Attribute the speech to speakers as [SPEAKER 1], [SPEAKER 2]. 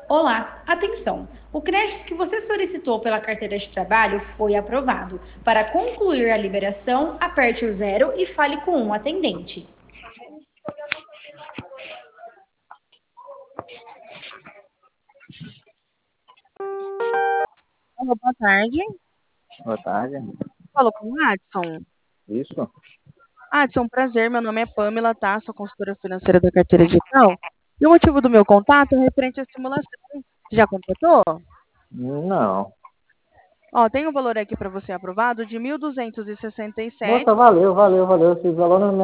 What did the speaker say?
[SPEAKER 1] Olá, atenção! O crédito que você solicitou pela carteira de trabalho foi aprovado. Para concluir a liberação, aperte o zero e fale com um atendente.
[SPEAKER 2] Alô, boa tarde.
[SPEAKER 3] Boa tarde.
[SPEAKER 2] Falou com o Adson.
[SPEAKER 3] Isso?
[SPEAKER 2] Adson, prazer. Meu nome é Pamela, tá? Sou consultora financeira da carteira digital. E o motivo do meu contato é referente à simulação. Você já completou?
[SPEAKER 3] Não.
[SPEAKER 2] Ó, tem um valor aqui para você aprovado de 1.267.
[SPEAKER 3] Moça, valeu. Esse valor não